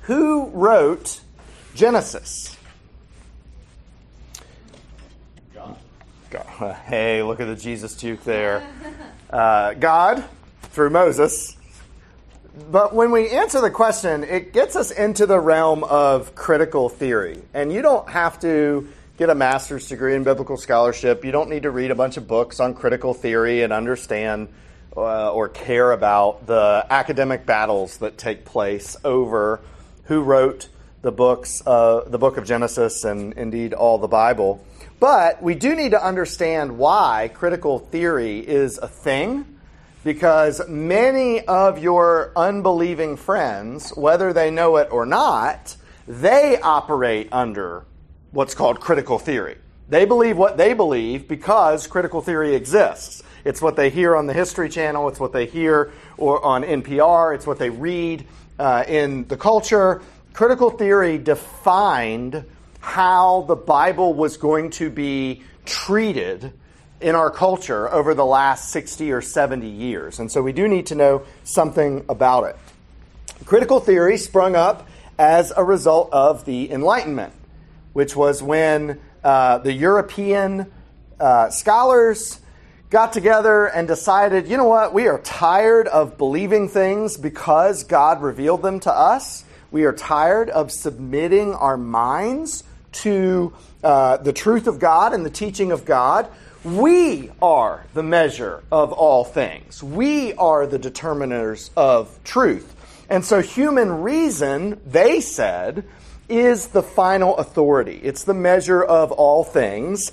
Who wrote Genesis? God. Hey, look at the Jesus juke there. God, through Moses. But when we answer the question, it gets us into the realm of critical theory. And you don't have to get a master's degree in biblical scholarship. You don't need to read a bunch of books on critical theory and understand or care about the academic battles that take place over who wrote the book of Genesis and indeed all the Bible. But we do need to understand why critical theory is a thing, because many of your unbelieving friends, whether they know it or not, they operate under what's called critical theory. They believe what they believe because critical theory exists. It's what they hear on the History Channel. It's what they hear or on NPR. It's what they read in the culture. Critical theory defined how the Bible was going to be treated in our culture over the last 60 or 70 years. And so we do need to know something about it. Critical theory sprung up as a result of the Enlightenment, which was when the European scholars got together and decided, you know what, we are tired of believing things because God revealed them to us. We are tired of submitting our minds to the truth of God and the teaching of God. We are the measure of all things. We are the determiners of truth. And so human reason, they said, is the final authority. It's the measure of all things.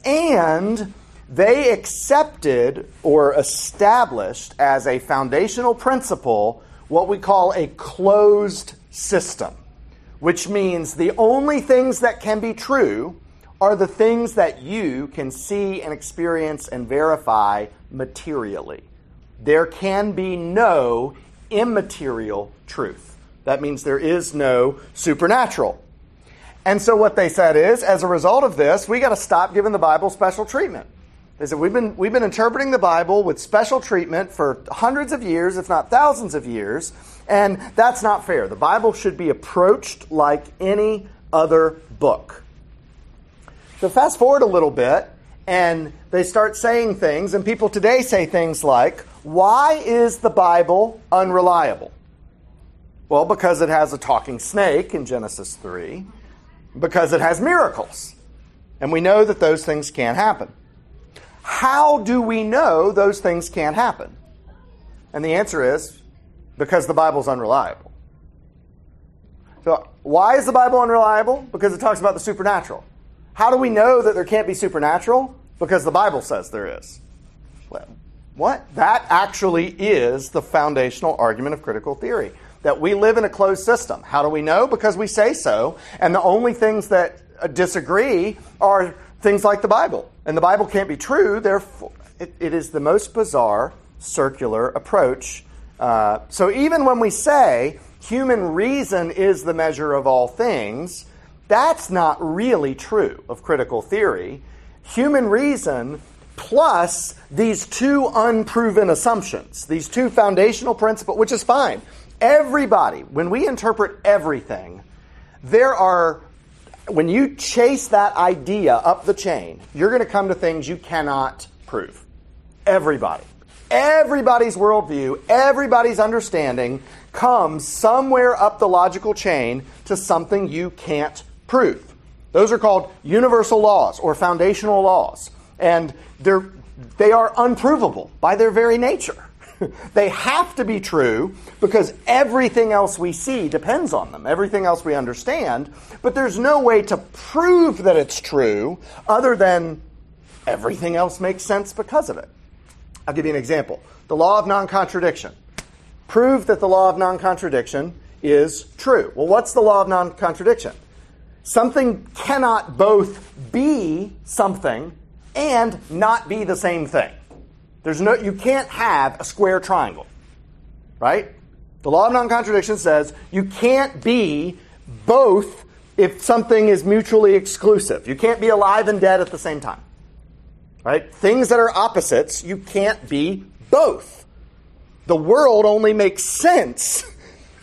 And they accepted or established as a foundational principle what we call a closed system, which means the only things that can be true are the things that you can see and experience and verify materially. There can be no immaterial truth. That means there is no supernatural. And so what they said is, as a result of this, we got to stop giving the Bible special treatment. They said, we've been interpreting the Bible with special treatment for hundreds of years, if not thousands of years, and that's not fair. The Bible should be approached like any other book. So fast forward a little bit, and they start saying things, and people today say things like, why is the Bible unreliable? Well, because it has a talking snake in Genesis 3, because it has miracles, and we know that those things can't happen. How do we know those things can't happen? And the answer is, because the Bible's unreliable. So why is the Bible unreliable? Because it talks about the supernatural. How do we know that there can't be supernatural? Because the Bible says there is. Well, what? That actually is the foundational argument of critical theory, that we live in a closed system. How do we know? Because we say so, and the only things that disagree are things like the Bible. And the Bible can't be true, therefore it is the most bizarre circular approach. So even when we say human reason is the measure of all things, that's not really true of critical theory. Human reason plus these two unproven assumptions, these two foundational principles, which is fine. Everybody, when we interpret everything, when you chase that idea up the chain, you're going to come to things you cannot prove. Everybody. Everybody's worldview, everybody's understanding comes somewhere up the logical chain to something you can't prove. Those are called universal laws or foundational laws. And they are unprovable by their very nature. They have to be true because everything else we see depends on them, everything else we understand. But there's no way to prove that it's true other than everything else makes sense because of it. I'll give you an example. The law of non-contradiction. Prove that the law of non-contradiction is true. Well, what's the law of non-contradiction? Something cannot both be something and not be the same thing. You can't have a square triangle, right? The law of non-contradiction says you can't be both if something is mutually exclusive. You can't be alive and dead at the same time, right? Things that are opposites, you can't be both. The world only makes sense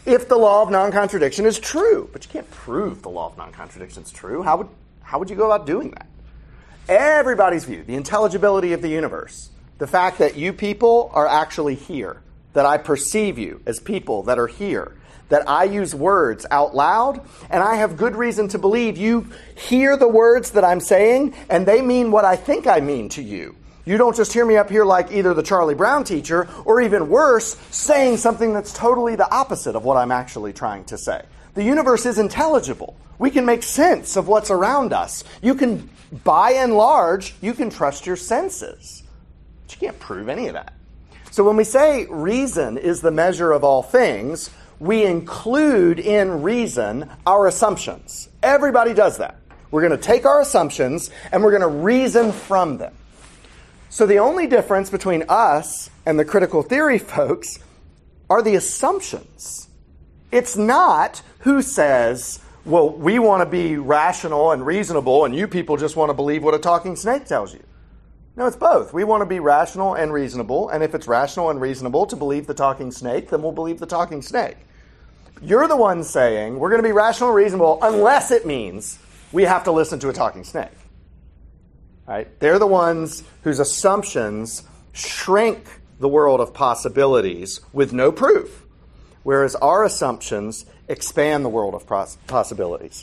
if the law of non-contradiction is true. But you can't prove the law of non-contradiction is true. How would you go about doing that? Everybody's view, the intelligibility of the universe, the fact that you people are actually here, that I perceive you as people that are here, that I use words out loud, and I have good reason to believe you hear the words that I'm saying, and they mean what I think I mean to you. You don't just hear me up here like either the Charlie Brown teacher, or even worse, saying something that's totally the opposite of what I'm actually trying to say. The universe is intelligible. We can make sense of what's around us. You can, by and large, you can trust your senses. But you can't prove any of that. So when we say reason is the measure of all things, we include in reason our assumptions. Everybody does that. We're going to take our assumptions and we're going to reason from them. So the only difference between us and the critical theory folks are the assumptions. It's not who says, well, we want to be rational and reasonable and you people just want to believe what a talking snake tells you. No, it's both. We want to be rational and reasonable, and if it's rational and reasonable to believe the talking snake, then we'll believe the talking snake. You're the one saying we're going to be rational and reasonable unless it means we have to listen to a talking snake. Right? They're the ones whose assumptions shrink the world of possibilities with no proof, whereas our assumptions expand the world of possibilities.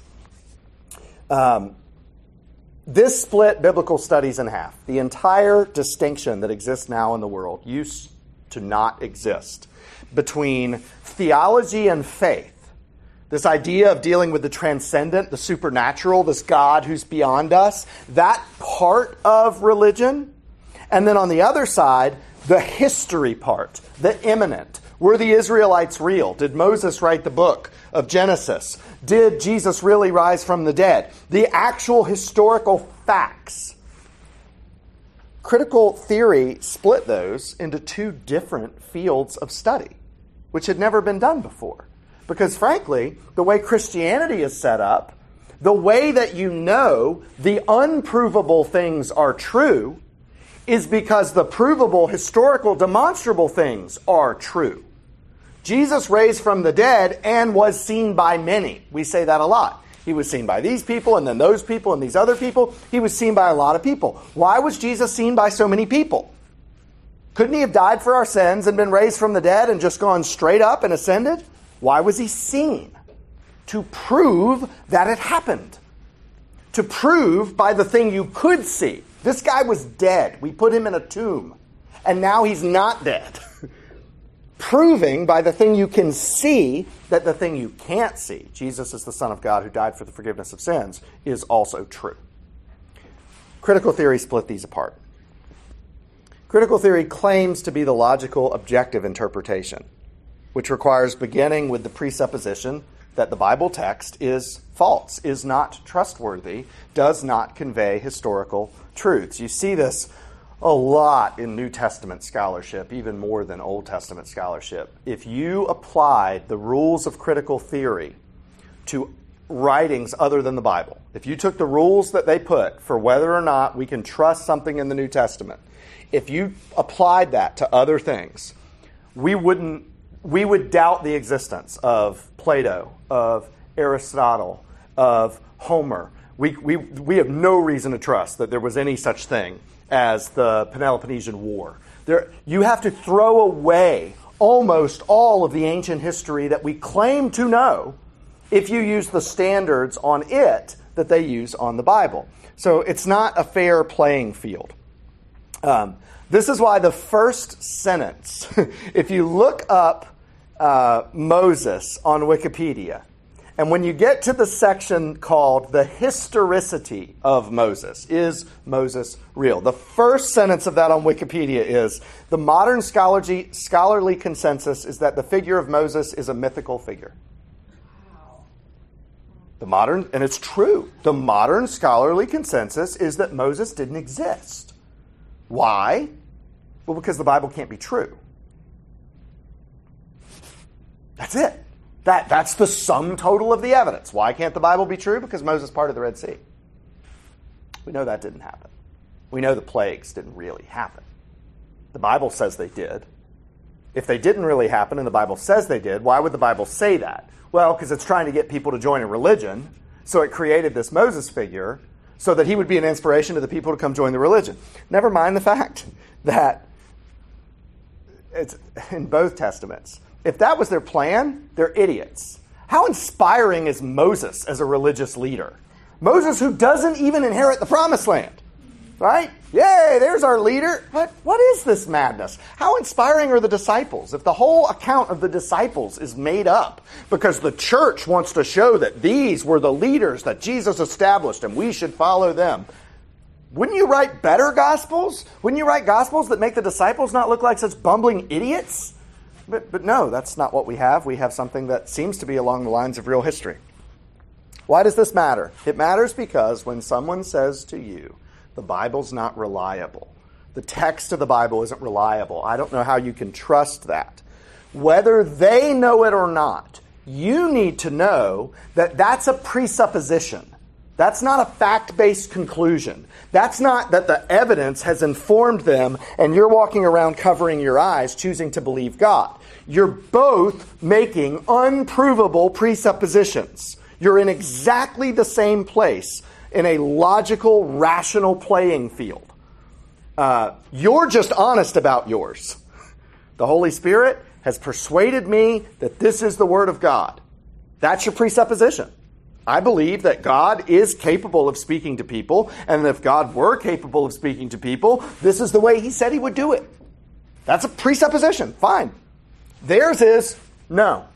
This split biblical studies in half. The entire distinction that exists now in the world used to not exist between theology and faith. This idea of dealing with the transcendent, the supernatural, this God who's beyond us, that part of religion. And then on the other side, the history part, the imminent. Were the Israelites real? Did Moses write the book of Genesis? Did Jesus really rise from the dead? The actual historical facts. Critical theory split those into two different fields of study, which had never been done before. Because frankly, the way Christianity is set up, the way that you know the unprovable things are true is because the provable, historical, demonstrable things are true. Jesus raised from the dead and was seen by many. We say that a lot. He was seen by these people and then those people and these other people. He was seen by a lot of people. Why was Jesus seen by so many people? Couldn't he have died for our sins and been raised from the dead and just gone straight up and ascended? Why was he seen? To prove that it happened. To prove by the thing you could see. This guy was dead. We put him in a tomb. And now he's not dead. Proving by the thing you can see that the thing you can't see, Jesus is the Son of God who died for the forgiveness of sins, is also true. Critical theory split these apart. Critical theory claims to be the logical, objective interpretation, which requires beginning with the presupposition that the Bible text is false, is not trustworthy, does not convey historical truths. You see this a lot in New Testament scholarship, even more than Old Testament scholarship. If you applied the rules of critical theory to writings other than the Bible, if you took the rules that they put for whether or not we can trust something in the New Testament, if you applied that to other things, we would doubt the existence of Plato, of Aristotle, of Homer. We have no reason to trust that there was any such thing as the Peloponnesian War. You have to throw away almost all of the ancient history that we claim to know if you use the standards on it that they use on the Bible. So it's not a fair playing field. This is why the first sentence, if you look up Moses on Wikipedia, and when you get to the section called the historicity of Moses, is Moses real? The first sentence of that on Wikipedia is, the modern scholarly consensus is that the figure of Moses is a mythical figure. Wow. And it's true, the modern scholarly consensus is that Moses didn't exist. Why? Well, because the Bible can't be true. That's it. That's the sum total of the evidence. Why can't the Bible be true? Because Moses parted the Red Sea. We know that didn't happen. We know the plagues didn't really happen. The Bible says they did. If they didn't really happen and the Bible says they did, why would the Bible say that? Well, because it's trying to get people to join a religion, so it created this Moses figure so that he would be an inspiration to the people to come join the religion. Never mind the fact that it's in both Testaments. If that was their plan, they're idiots. How inspiring is Moses as a religious leader? Moses, who doesn't even inherit the promised land, right? Yay, there's our leader. But what is this madness? How inspiring are the disciples? If the whole account of the disciples is made up because the church wants to show that these were the leaders that Jesus established and we should follow them, wouldn't you write better gospels? Wouldn't you write gospels that make the disciples not look like such bumbling idiots? But no, that's not what we have. We have something that seems to be along the lines of real history. Why does this matter? It matters because when someone says to you, the Bible's not reliable, the text of the Bible isn't reliable, I don't know how you can trust that. Whether they know it or not, you need to know that that's a presupposition. That's not a fact-based conclusion. That's not that the evidence has informed them and you're walking around covering your eyes choosing to believe God. You're both making unprovable presuppositions. You're in exactly the same place in a logical, rational playing field. You're just honest about yours. The Holy Spirit has persuaded me that this is the Word of God. That's your presupposition. I believe that God is capable of speaking to people, and if God were capable of speaking to people, this is the way he said he would do it. That's a presupposition. Fine. Theirs is, no.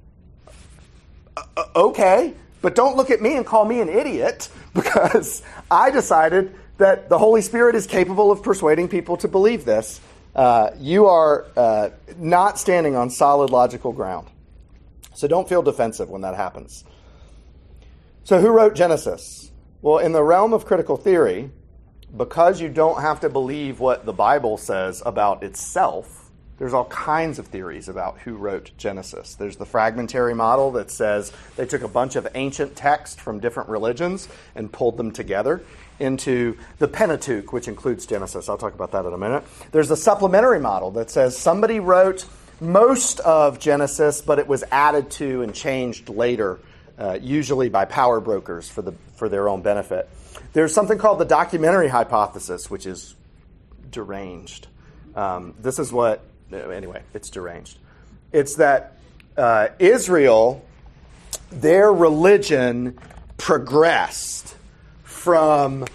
Okay, but don't look at me and call me an idiot because I decided that the Holy Spirit is capable of persuading people to believe this. You are not standing on solid logical ground. So don't feel defensive when that happens. So who wrote Genesis? Well, in the realm of critical theory, because you don't have to believe what the Bible says about itself, there's all kinds of theories about who wrote Genesis. There's the fragmentary model that says they took a bunch of ancient texts from different religions and pulled them together into the Pentateuch, which includes Genesis. I'll talk about that in a minute. There's the supplementary model that says somebody wrote most of Genesis, but it was added to and changed later, usually by power brokers for their own benefit. There's something called the documentary hypothesis, which is deranged. This is what, anyway, it's deranged. It's that Israel, their religion progressed from,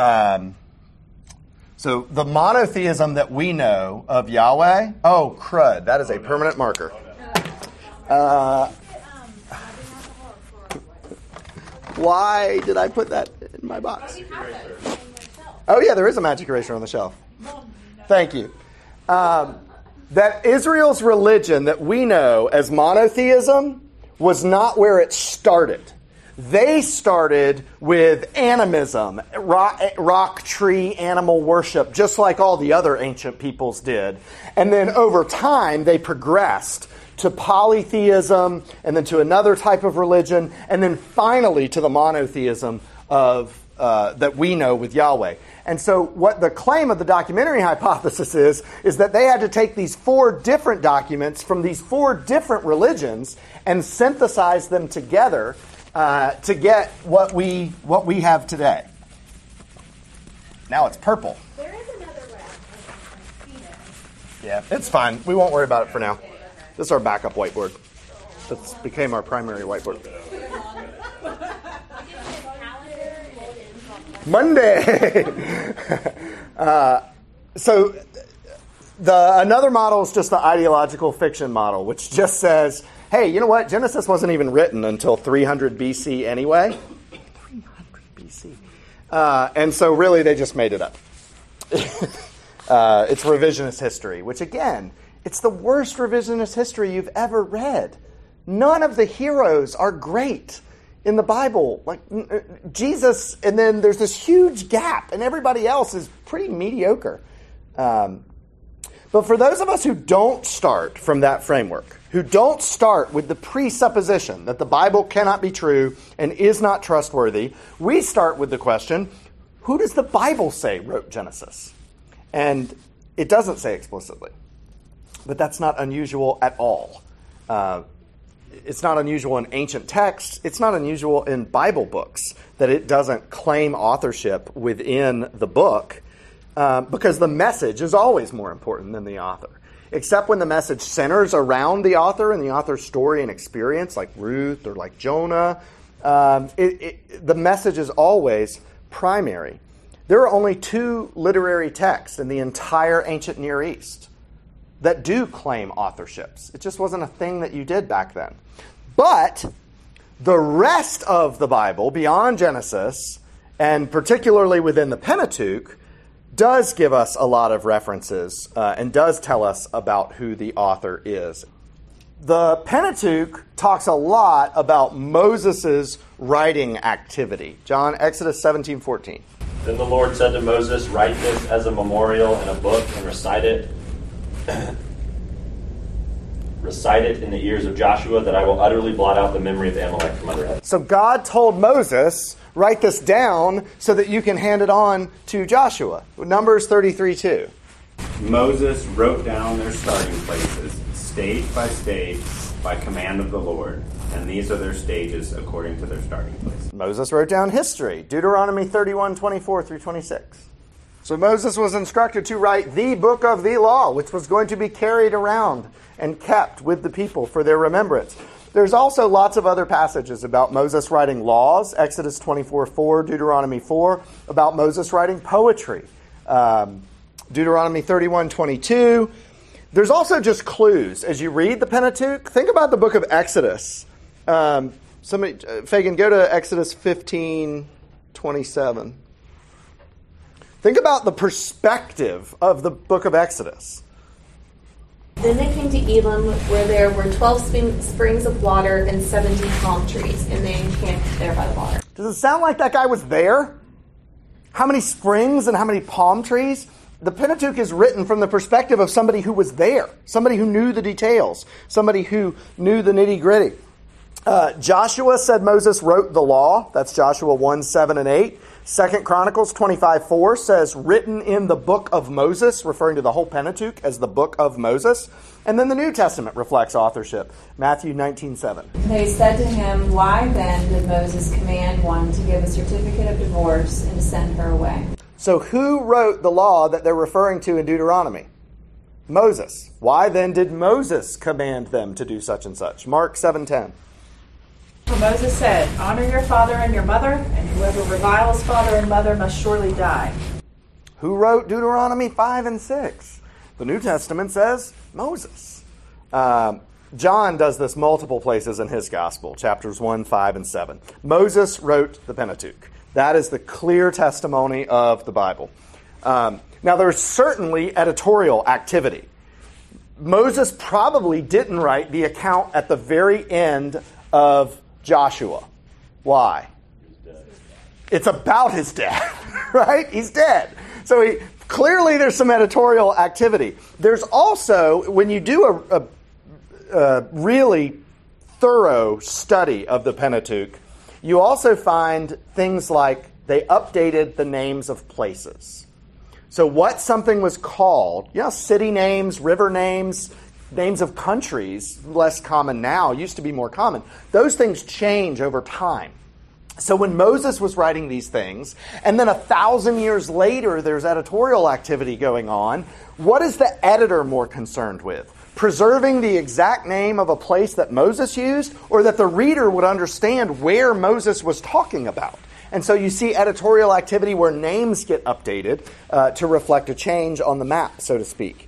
so the monotheism that we know of Yahweh, oh, crud, that is a permanent marker. Why did I put that in my box? Oh, yeah, there is a magic eraser on the shelf. Thank you. That Israel's religion that we know as monotheism was not where it started. They started with animism, rock, tree, animal worship, just like all the other ancient peoples did. And then over time, they progressed to polytheism, and then to another type of religion, and then finally to the monotheism of that we know with Yahweh. And so what the claim of the documentary hypothesis is that they had to take these 4 different documents from these 4 different religions and synthesize them together to get what we have today. Now it's purple. There is another way. Yeah, it's fine. We won't worry about it for now. This is our backup whiteboard. This became our primary whiteboard. Monday! So another model is just the ideological fiction model, which just says, hey, you know what? Genesis wasn't even written until 300 BC anyway. 300 BC. And so really they just made it up. It's revisionist history, which again, it's the worst revisionist history you've ever read. None of the heroes are great in the Bible. Like Jesus, and then there's this huge gap, and everybody else is pretty mediocre. But for those of us who don't start from that framework, who don't start with the presupposition that the Bible cannot be true and is not trustworthy, we start with the question, who does the Bible say wrote Genesis? And it doesn't say explicitly. but that's not unusual at all. It's not unusual in ancient texts. It's not unusual in Bible books that it doesn't claim authorship within the book, because the message is always more important than the author. Except when the message centers around the author and the author's story and experience, like Ruth or like Jonah, the message is always primary. There are only 2 literary texts in the entire ancient Near East that do claim authorships. It just wasn't a thing that you did back then. But the rest of the Bible, beyond Genesis, and particularly within the Pentateuch, does give us a lot of references and does tell us about who the author is. The Pentateuch talks a lot about Moses' writing activity. John, Exodus 17:14. Then the Lord said to Moses, "Write this as a memorial in a book and recite it in the ears of Joshua, that I will utterly blot out the memory of Amalek from under heaven." So God told Moses, write this down so that you can hand it on to Joshua. Numbers 33:2. Moses wrote down their starting places, stage by stage, by command of the Lord. And these are their stages according to their starting place. Moses wrote down history. Deuteronomy 31:24 through 26. So Moses was instructed to write the book of the law, which was going to be carried around and kept with the people for their remembrance. There's also lots of other passages about Moses writing laws, Exodus 24:4, Deuteronomy 4, about Moses writing poetry, Deuteronomy 31:22. There's also just clues as you read the Pentateuch. Think about the book of Exodus. Fagan, go to Exodus 15:27. Think about the perspective of the book of Exodus. Then they came to Elim, where there were 12 springs of water and 70 palm trees, and they encamped there by the water. Does it sound like that guy was there? How many springs and how many palm trees? The Pentateuch is written from the perspective of somebody who was there, somebody who knew the details, somebody who knew the nitty-gritty. Joshua said Moses wrote the law. That's Joshua 1:7 and 8. 2 Chronicles 25:4 says written in the book of Moses, referring to the whole Pentateuch as the book of Moses. And then the New Testament reflects authorship. Matthew 19:7. They said to him, "Why then did Moses command one to give a certificate of divorce and to send her away?" So who wrote the law that they're referring to in Deuteronomy? Moses. Why then did Moses command them to do such and such? Mark 7:10. For Moses said, "Honor your father and your mother, and whoever reviles father and mother must surely die." Who wrote Deuteronomy 5 and 6? The New Testament says Moses. John does this multiple places in his gospel, chapters 1, 5, and 7. Moses wrote the Pentateuch. That is the clear testimony of the Bible. Now, there's certainly editorial activity. Moses probably didn't write the account at the very end of Joshua. Why? It's about his death, right? He's dead. So clearly there's some editorial activity. There's also, when you do a really thorough study of the Pentateuch, you also find things like they updated the names of places. So what something was called, city names, river names, names of countries, less common now, used to be more common. Those things change over time. So when Moses was writing these things, and then 1,000 years later there's editorial activity going on, what is the editor more concerned with? Preserving the exact name of a place that Moses used, or that the reader would understand where Moses was talking about? And so you see editorial activity where names get updated to reflect a change on the map, so to speak.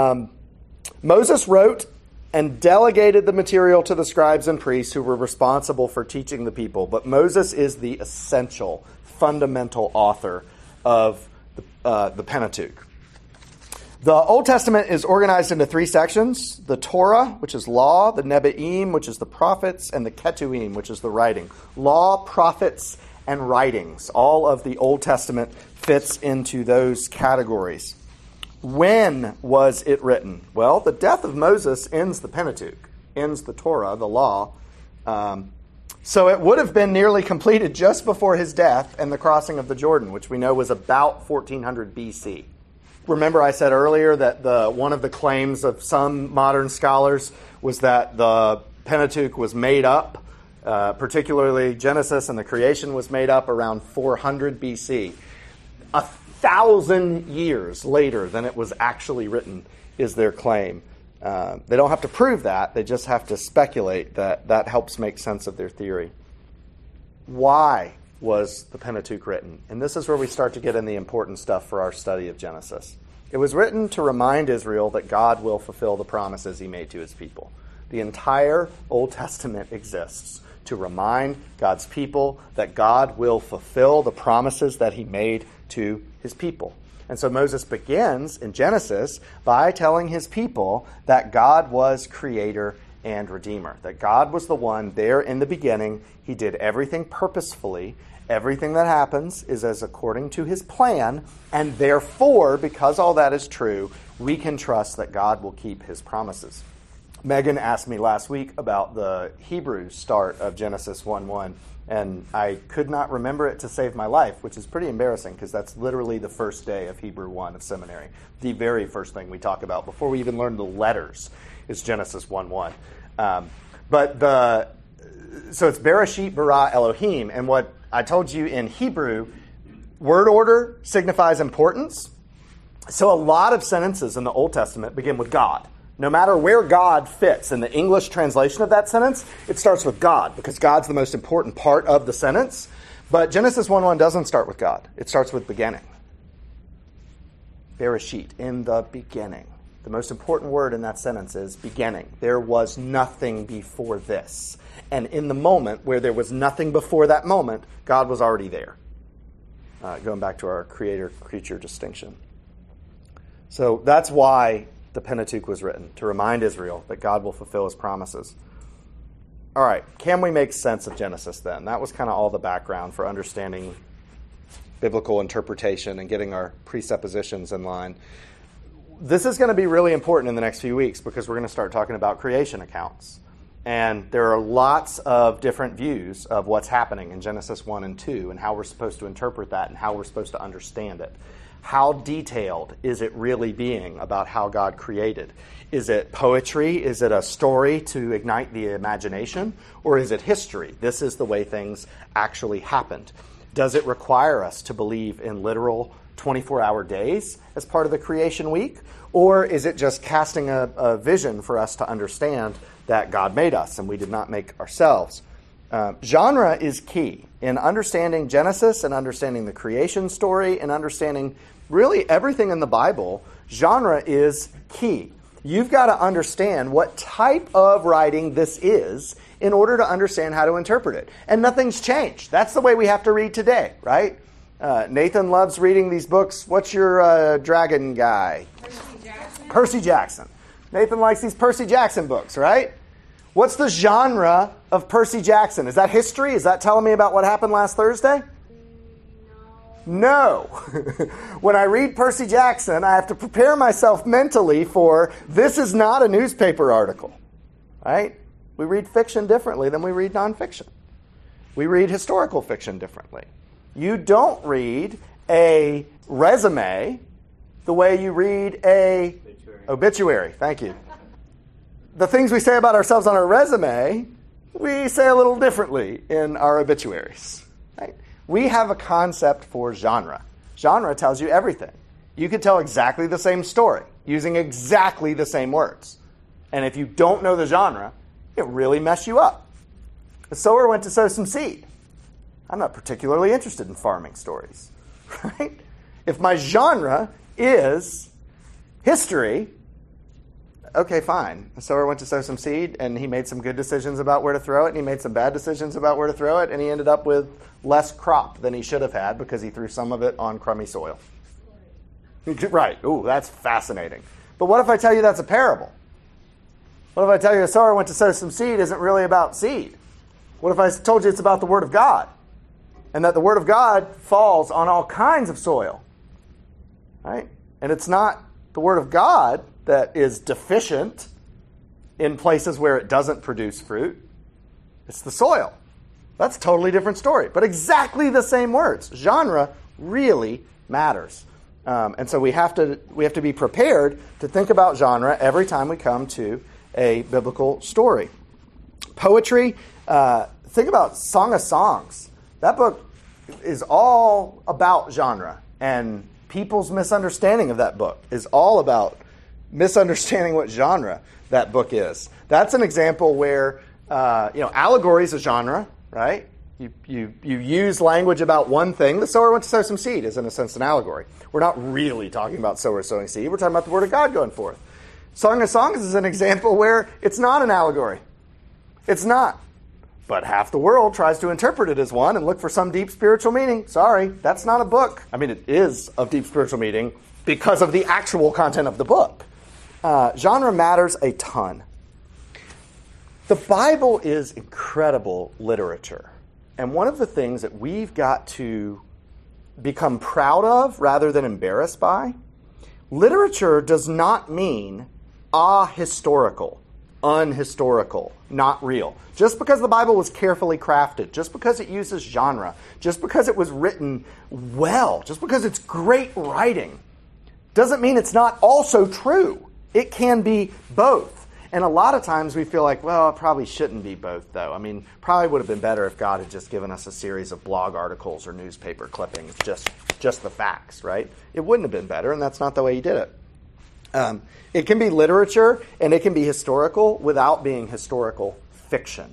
Moses wrote and delegated the material to the scribes and priests who were responsible for teaching the people. But Moses is the essential, fundamental author of the Pentateuch. The Old Testament is organized into 3 sections: the Torah, which is law, the Nebi'im, which is the prophets, and the Ketuim, which is the writing. Law, prophets, and writings. All of the Old Testament fits into those categories. When was it written? Well, the death of Moses ends the Pentateuch, ends the Torah, the law. So it would have been nearly completed just before his death and the crossing of the Jordan, which we know was about 1400 BC. remember I said earlier that one of the claims of some modern scholars was that the Pentateuch was made up, particularly Genesis and the creation was made up around 400 BC. 1,000 years later than it was actually written is their claim. They don't have to prove that. They just have to speculate that helps make sense of their theory. Why was the Pentateuch written? And this is where we start to get in the important stuff for our study of Genesis. It was written to remind Israel that God will fulfill the promises he made to his people. The entire Old Testament exists to remind God's people that God will fulfill the promises that he made to his people. And so Moses begins in Genesis by telling his people that God was creator and redeemer, that God was the one there in the beginning. He did everything purposefully. Everything that happens is as according to his plan, and therefore, because all that is true, we can trust that God will keep his promises. Megan asked me last week about the Hebrew start of Genesis 1:1, and I could not remember it to save my life, which is pretty embarrassing because that's literally the first day of Hebrew 1 of seminary. The very first thing we talk about before we even learn the letters is Genesis 1:1. So it's Bereshit bara Elohim, and what I told you in Hebrew, word order signifies importance. So a lot of sentences in the Old Testament begin with God. No matter where God fits in the English translation of that sentence, it starts with God because God's the most important part of the sentence. But Genesis 1:1 doesn't start with God. It starts with beginning. Bereshit, in the beginning. The most important word in that sentence is beginning. There was nothing before this. And in the moment where there was nothing before that moment, God was already there. Going back to our creator-creature distinction. So that's why the Pentateuch was written, to remind Israel that God will fulfill his promises. All right, can we make sense of Genesis then? That was kind of all the background for understanding biblical interpretation and getting our presuppositions in line. This is going to be really important in the next few weeks because we're going to start talking about creation accounts. And there are lots of different views of what's happening in Genesis 1 and 2 and how we're supposed to interpret that and how we're supposed to understand it. How detailed is it really being about how God created? Is it poetry? Is it a story to ignite the imagination? Or is it history? This is the way things actually happened. Does it require us to believe in literal 24-hour days as part of the creation week? Or is it just casting a vision for us to understand that God made us and we did not make ourselves? Genre is key in understanding Genesis and understanding the creation story and understanding really everything in the Bible. Genre is key. You've got to understand what type of writing this is in order to understand how to interpret it. And nothing's changed. That's the way we have to read today, right? Nathan loves reading these books. What's your dragon guy? Percy Jackson. Nathan likes these Percy Jackson books, right? What's the genre of Percy Jackson? Is that history? Is that telling me about what happened last Thursday? No. When I read Percy Jackson, I have to prepare myself mentally for this is not a newspaper article, right? We read fiction differently than we read nonfiction. We read historical fiction differently. You don't read a resume the way you read a obituary. Thank you. The things we say about ourselves on our resume, we say a little differently in our obituaries. Right? We have a concept for genre. Genre tells you everything. You could tell exactly the same story using exactly the same words. And if you don't know the genre, it really messes you up. The sower went to sow some seed. I'm not particularly interested in farming stories. Right? If my genre is history, okay, fine. The sower went to sow some seed, and he made some good decisions about where to throw it, and he made some bad decisions about where to throw it, and he ended up with less crop than he should have had because he threw some of it on crummy soil. Right. Ooh, that's fascinating. But what if I tell you that's a parable? What if I tell you the sower went to sow some seed isn't really about seed? What if I told you it's about the Word of God? And that the Word of God falls on all kinds of soil. Right? And it's not the Word of God that is deficient in places where it doesn't produce fruit. It's the soil. That's a totally different story. But exactly the same words. Genre really matters. And so we have to be prepared to think about genre every time we come to a biblical story. Poetry, think about Song of Songs. That book is all about genre, and people's misunderstanding of that book is all about misunderstanding what genre that book is. That's an example where allegory is a genre, right? You use language about one thing. The sower went to sow some seed is in a sense an allegory. We're not really talking about sower sowing seed. We're talking about the word of God going forth. Song of Songs is an example where it's not an allegory. It's not. But half the world tries to interpret it as one and look for some deep spiritual meaning. Sorry, that's not a book. I mean, it is of deep spiritual meaning because of the actual content of the book. Genre matters a ton. The Bible is incredible literature. And one of the things that we've got to become proud of rather than embarrassed by, literature does not mean ahistorical, unhistorical, not real. Just because the Bible was carefully crafted, just because it uses genre, just because it was written well, just because it's great writing, doesn't mean it's not also true. It can be both. And a lot of times we feel like, well, it probably shouldn't be both, though. I mean, probably would have been better if God had just given us a series of blog articles or newspaper clippings, just the facts, right? It wouldn't have been better, and that's not the way he did it. It can be literature, and it can be historical without being historical fiction.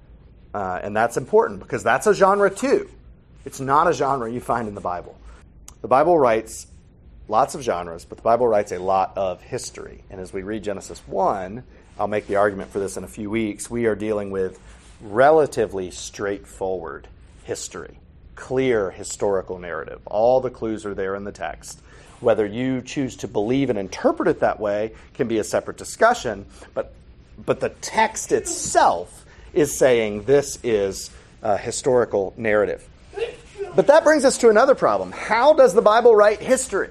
And that's important, because that's a genre, too. It's not a genre you find in the Bible. The Bible writes lots of genres, but the Bible writes a lot of history. And as we read Genesis 1, I'll make the argument for this in a few weeks, we are dealing with relatively straightforward history, clear historical narrative. All the clues are there in the text. Whether you choose to believe and interpret it that way can be a separate discussion, but the text itself is saying this is a historical narrative. But that brings us to another problem. How does the Bible write history?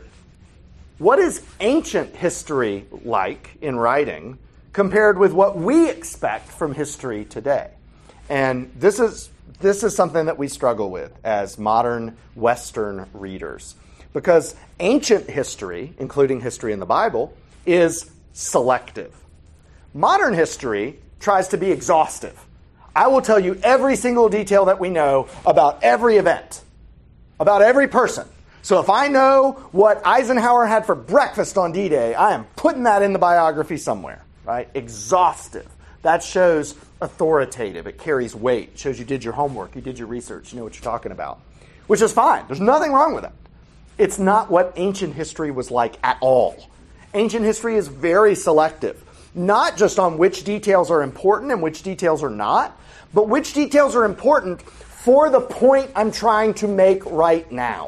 What is ancient history like in writing compared with what we expect from history today? And this is something that we struggle with as modern Western readers. Because ancient history, including history in the Bible, is selective. Modern history tries to be exhaustive. I will tell you every single detail that we know about every event, about every person. So if I know what Eisenhower had for breakfast on D-Day, I am putting that in the biography somewhere, right? Exhaustive. That shows authoritative. It carries weight. It shows you did your homework. You did your research. You know what you're talking about, which is fine. There's nothing wrong with it. It's not what ancient history was like at all. Ancient history is very selective, not just on which details are important and which details are not, but which details are important for the point I'm trying to make right now.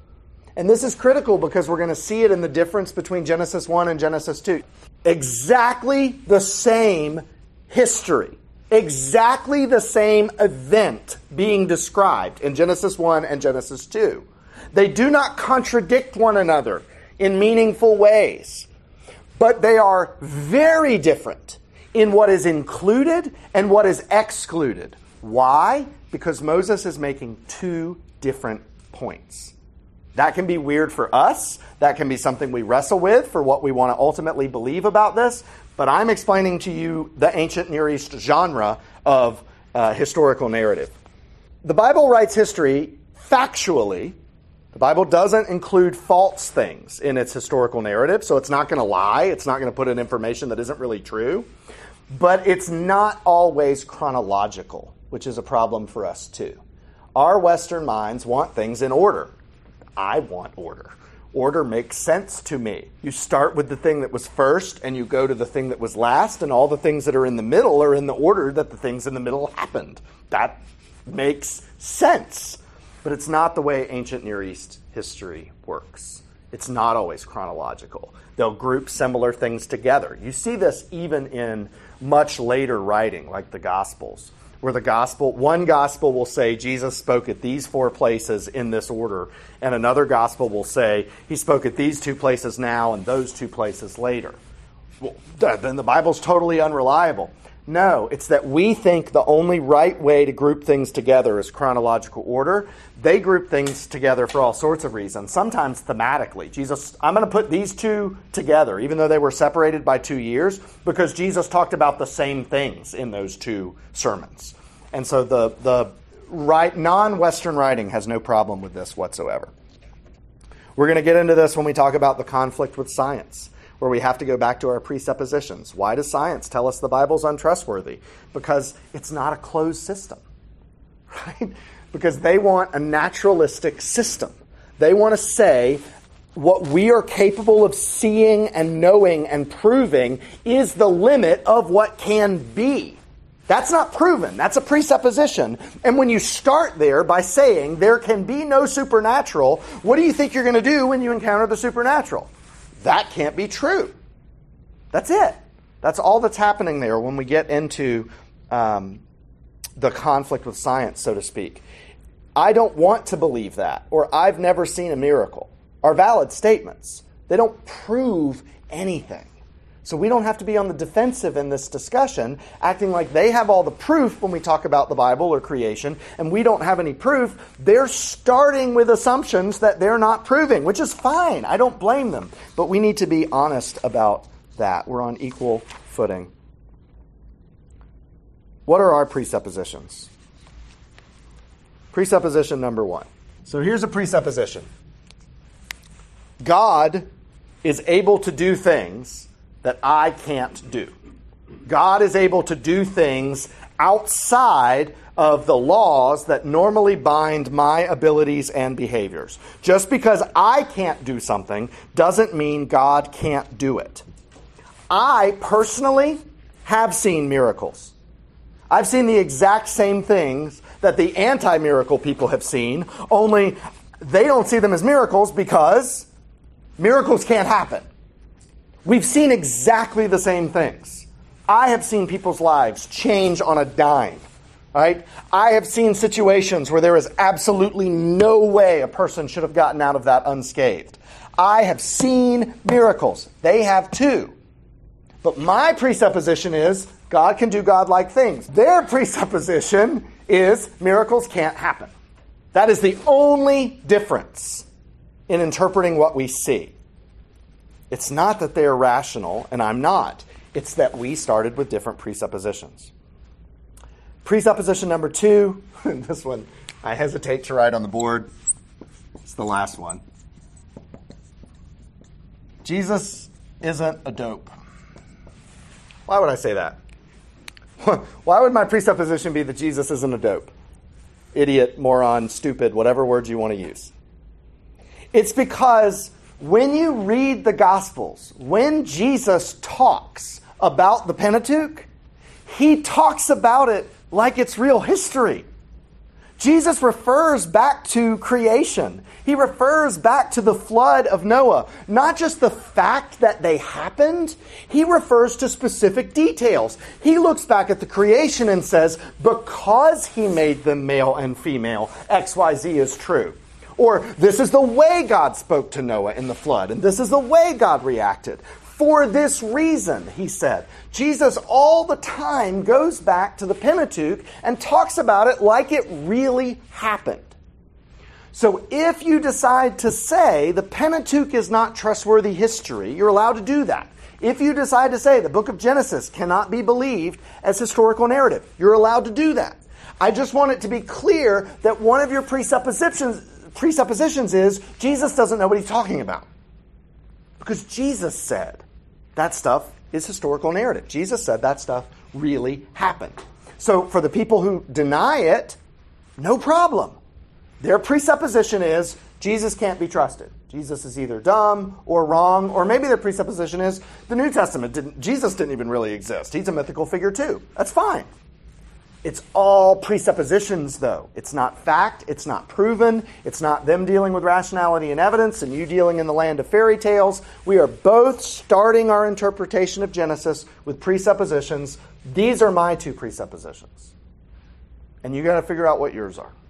And this is critical because we're going to see it in the difference between Genesis 1 and Genesis 2. Exactly the same history, exactly the same event being described in Genesis 1 and Genesis 2. They do not contradict one another in meaningful ways, but they are very different in what is included and what is excluded. Why? Because Moses is making two different points. That can be weird for us. That can be something we wrestle with for what we want to ultimately believe about this. But I'm explaining to you the ancient Near East genre of historical narrative. The Bible writes history factually. The Bible doesn't include false things in its historical narrative, so it's not going to lie. It's not going to put in information that isn't really true. But it's not always chronological, which is a problem for us too. Our Western minds want things in order. I want order. Order makes sense to me. You start with the thing that was first and you go to the thing that was last, and all the things that are in the middle are in the order that the things in the middle happened. That makes sense. But it's not the way ancient Near East history works. It's not always chronological. They'll group similar things together. You see this even in much later writing, like the Gospels, where one gospel will say Jesus spoke at these 4 places in this order, and another gospel will say he spoke at these 2 places now and those 2 places later. Well, then the Bible's totally unreliable. No, it's that we think the only right way to group things together is chronological order. They group things together for all sorts of reasons, sometimes thematically. Jesus, I'm going to put these two together, even though they were separated by 2 years, because Jesus talked about the same things in those two sermons. And so the non-Western writing has no problem with this whatsoever. We're going to get into this when we talk about the conflict with science, where we have to go back to our presuppositions. Why does science tell us the Bible's untrustworthy? Because it's not a closed system, right? Because they want a naturalistic system. They want to say what we are capable of seeing and knowing and proving is the limit of what can be. That's not proven. That's a presupposition. And when you start there by saying there can be no supernatural, what do you think you're going to do when you encounter the supernatural? That can't be true. That's it. That's all that's happening there when we get into the conflict with science, so to speak. I don't want to believe that, or I've never seen a miracle, are valid statements. They don't prove anything. So we don't have to be on the defensive in this discussion, acting like they have all the proof when we talk about the Bible or creation, and we don't have any proof. They're starting with assumptions that they're not proving, which is fine. I don't blame them. But we need to be honest about that. We're on equal footing. What are our presuppositions? Presupposition number 1. So here's a presupposition. God is able to do things that I can't do. God is able to do things outside of the laws that normally bind my abilities and behaviors. Just because I can't do something doesn't mean God can't do it. I personally have seen miracles. I've seen the exact same things that the anti-miracle people have seen, only they don't see them as miracles because miracles can't happen. We've seen exactly the same things. I have seen people's lives change on a dime, right? I have seen situations where there is absolutely no way a person should have gotten out of that unscathed. I have seen miracles. They have too. But my presupposition is God can do godlike things. Their presupposition is miracles can't happen. That is the only difference in interpreting what we see. It's not that they're rational, and I'm not. It's that we started with different presuppositions. Presupposition number 2, this one I hesitate to write on the board. It's the last one. Jesus isn't a dope. Why would I say that? Why would my presupposition be that Jesus isn't a dope? Idiot, moron, stupid, whatever words you want to use. It's because when you read the Gospels, when Jesus talks about the Pentateuch, he talks about it like it's real history. Jesus refers back to creation. He refers back to the flood of Noah. Not just the fact that they happened, he refers to specific details. He looks back at the creation and says, because he made them male and female, XYZ is true. Or this is the way God spoke to Noah in the flood, and this is the way God reacted. For this reason, he said. Jesus all the time goes back to the Pentateuch and talks about it like it really happened. So if you decide to say the Pentateuch is not trustworthy history, you're allowed to do that. If you decide to say the book of Genesis cannot be believed as historical narrative, you're allowed to do that. I just want it to be clear that one of your presuppositions is Jesus doesn't know what he's talking about. Because Jesus said that stuff is historical narrative. Jesus said that stuff really happened. So for the people who deny it, no problem. Their presupposition is Jesus can't be trusted. Jesus is either dumb or wrong, or maybe their presupposition is the New Testament Jesus didn't even really exist. He's a mythical figure too. That's fine. It's all presuppositions, though. It's not fact. It's not proven. It's not them dealing with rationality and evidence and you dealing in the land of fairy tales. We are both starting our interpretation of Genesis with presuppositions. These are my 2 presuppositions. And you got to figure out what yours are.